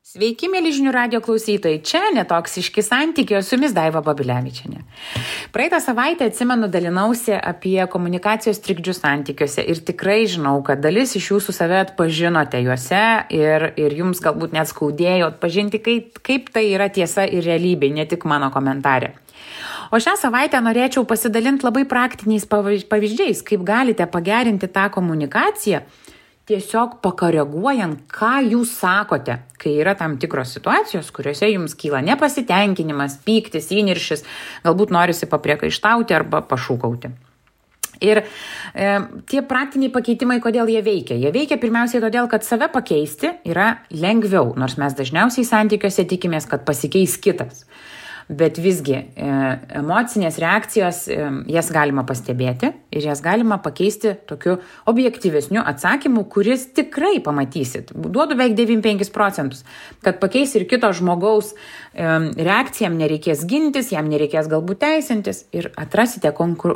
Sveiki, mėly žinių radijo klausytojai, čia Netoksiški santykiai, o su jumis Daiva Babilevičienė. Praeitą savaitę, atsimenu, dalinausi apie komunikacijos trikdžius santykiuose ir tikrai žinau, kad dalis iš jūsų save atpažinote juose ir jums galbūt net skaudėjo atpažinti, kaip tai yra tiesa ir realybė, ne tik mano komentarė. O šią savaitę norėčiau pasidalinti labai praktiniais pavyzdžiais, kaip galite pagerinti tą komunikaciją, tiesiog pakoreguojant, ką jūs sakote, kai yra tam tikros situacijos, kuriuose jums kyla nepasitenkinimas, pyktis, įniršis, galbūt norisi papriekaištauti arba pašūkauti. Ir tie praktiniai pakeitimai, kodėl jie veikia? Jie veikia pirmiausiai todėl, kad save pakeisti yra lengviau, nors mes dažniausiai santykiuose tikimės, kad pasikeis kitas. Bet visgi emocinės reakcijos, jas galima pastebėti ir jas galima pakeisti tokiu objektyvesniu atsakymu, kuris tikrai pamatysit. Duodu beveik 95%, kad pakeis ir kito žmogaus reakciją, jam nereikės gintis, jam nereikės galbūt teisintis ir atrasite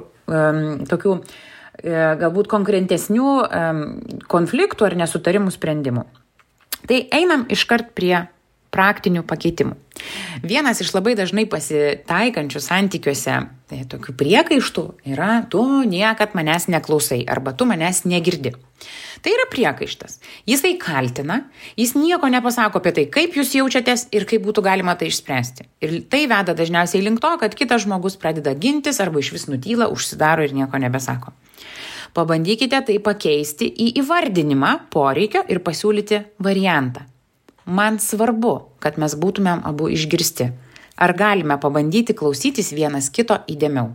tokių galbūt konkrentesnių konfliktų ar nesutarimų sprendimų. Tai einam iškart prie praktinių pakeitimų. Vienas iš labai dažnai pasitaikančių santykiuose tokių priekaištų yra tu niekad manęs neklausai arba tu manęs negirdi. Tai yra priekaištas. Jisai kaltina, jis nieko nepasako apie tai, kaip jūs jaučiatės ir kaip būtų galima tai išspręsti. Ir tai veda dažniausiai link to, kad kitas žmogus pradeda gintis arba išvis nutyla, užsidaro ir nieko nebesako. Pabandykite tai pakeisti į įvardinimą poreikio ir pasiūlyti variantą. Man svarbu, kad mes būtumėm abu išgirsti. Ar galime pabandyti klausytis vienas kito įdėmiau?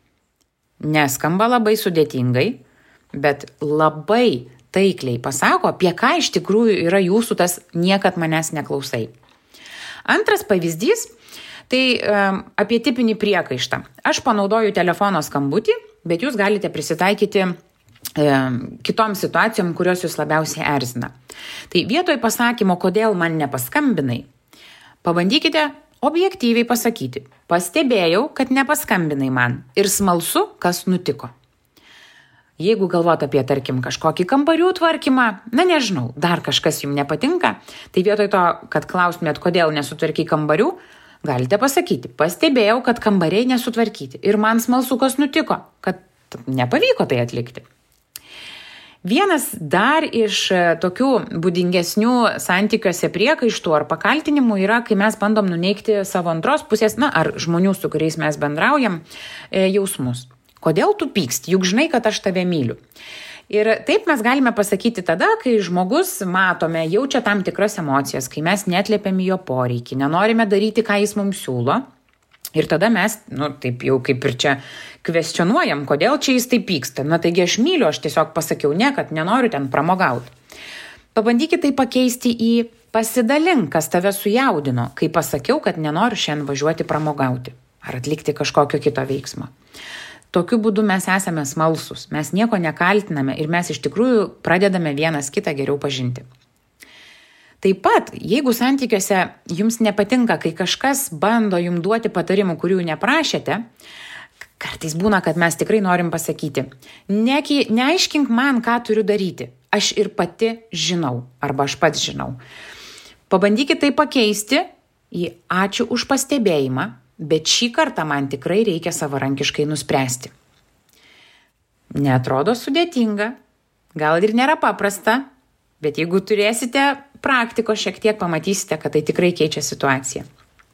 Neskamba labai sudėtingai, bet labai taikliai pasako, apie ką iš tikrųjų yra jūsų tas niekad manęs neklausai. Antras pavyzdys, tai apie tipinį priekaištą. Aš panaudoju telefono skambutį, bet jūs galite prisitaikyti kitom situacijom, kurios jūs labiausiai erzina. Tai vietoj pasakymo, kodėl man nepaskambinai, pabandykite objektyviai pasakyti. Pastebėjau, kad nepaskambinai man ir smalsu, kas nutiko. Jeigu galvot apie, tarkim, kažkokį kambarių tvarkymą, nežinau, dar kažkas jums nepatinka, tai vietoj to, kad klaustumėt, kodėl nesutvarkai kambarių, galite pasakyti, pastebėjau, kad kambariai nesutvarkyti ir man smalsu, kas nutiko, kad nepavyko tai atlikti. Vienas dar iš tokių būdingesnių santykiuose priekaištų ar pakaltinimų yra, kai mes bandom nuneigti savo antros pusės, ar žmonių, su kuriais mes bendraujam, jausmus. Kodėl tu pyksti? Juk žinai, kad aš tave myliu. Ir taip mes galime pasakyti tada, kai žmogus, matome, jaučia tam tikras emocijas, kai mes neatliepiam jo poreikį, nenorime daryti, ką jis mums siūlo. Ir tada mes, taip jau kaip ir čia kvestionuojam, kodėl čia jis taip pyksta. Taigi aš myliu, aš tiesiog pasakiau ne, kad nenoriu ten pramogauti. Pabandykite tai pakeisti į pasidalink, kas tave sujaudino, kai pasakiau, kad nenoriu šiandien važiuoti pramogauti ar atlikti kažkokio kito veiksmo. Tokiu būdu mes esame smalsūs, mes nieko nekaltiname ir mes iš tikrųjų pradedame vienas kitą geriau pažinti. Taip pat, jeigu santykiuose jums nepatinka, kai kažkas bando jums duoti patarimų, kurių neprašėte, kartais būna, kad mes tikrai norim pasakyti, neaiškink man, ką turiu daryti, aš ir pati žinau, arba aš pats žinau. Pabandykite tai pakeisti į ačiū už pastebėjimą, bet šį kartą man tikrai reikia savarankiškai nuspręsti. Neatrodo sudėtinga, gal ir nėra paprasta, bet jeigu turėsite praktiko, šiek tiek pamatysite, kad tai tikrai keičia situaciją.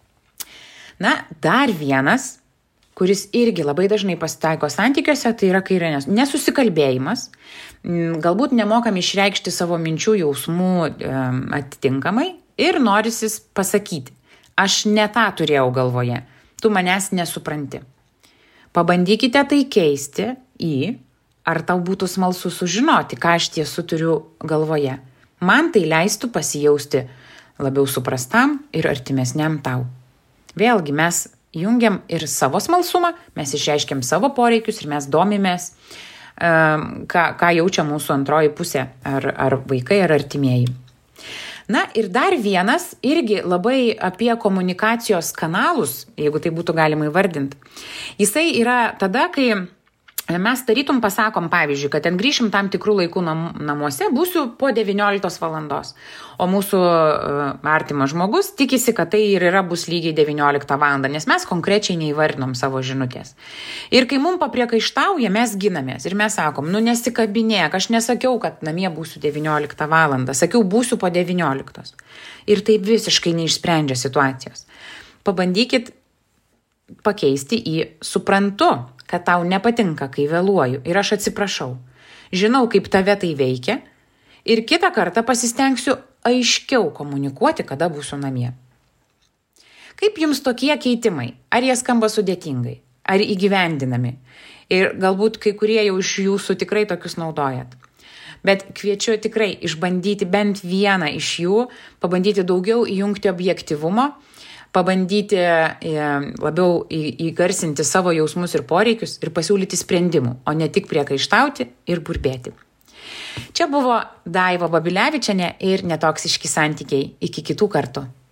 Dar vienas, kuris irgi labai dažnai pasitaiko santykiuose, tai yra, kai yra nesusikalbėjimas, galbūt nemokam išreikšti savo minčių jausmų atitinkamai ir norisis pasakyti, aš ne tą turėjau galvoje, tu manęs nesupranti. Pabandykite tai keisti į ar tau būtų smalsu sužinoti, ką aš tiesų turiu galvoje. Man tai leistų pasijausti labiau suprastam ir artimesniam tau. Vėlgi mes jungiam ir savo smalsumą, mes išreiškiam savo poreikius ir mes domimės, ką jaučia mūsų antroji pusė, ar vaikai, ar artimieji. Ir dar vienas, irgi labai apie komunikacijos kanalus, jeigu tai būtų galima įvardinti. Jisai yra tada, kai mes tarytum pasakom, pavyzdžiui, kad ten grįšim tam tikrų laikų namuose, būsiu po 19 valandos. O mūsų artimas žmogus tikisi, kad tai ir bus lygiai 19 valandą, nes mes konkrečiai neįvardinom savo žinutės. Ir kai mums papriekaištauja, mes ginamės ir mes sakom, nesikabinėk, aš nesakiau, kad namie būsiu 19 valandą, sakiau, būsiu po 19. Ir tai visiškai neišsprendžia situacijos. Pabandykit pakeisti į suprantu, kad tau nepatinka, kai vėluoju ir aš atsiprašau. Žinau, kaip tave tai veikia ir kitą kartą pasistengsiu aiškiau komunikuoti, kada būsiu namie. Kaip jums tokie keitimai? Ar jie skamba sudėtingai? Ar įgyvendinami? Ir galbūt kai kurie jau iš jūsų tikrai tokius naudojat. Bet kviečiu tikrai išbandyti bent vieną iš jų, pabandyti daugiau įjungti objektyvumo, pabandyti labiau įgarsinti savo jausmus ir poreikius ir pasiūlyti sprendimų, o ne tik priekaištauti ir burbėti. Čia buvo Daiva Babilevičienė ir Netoksiški santykiai. Iki kitų kartų.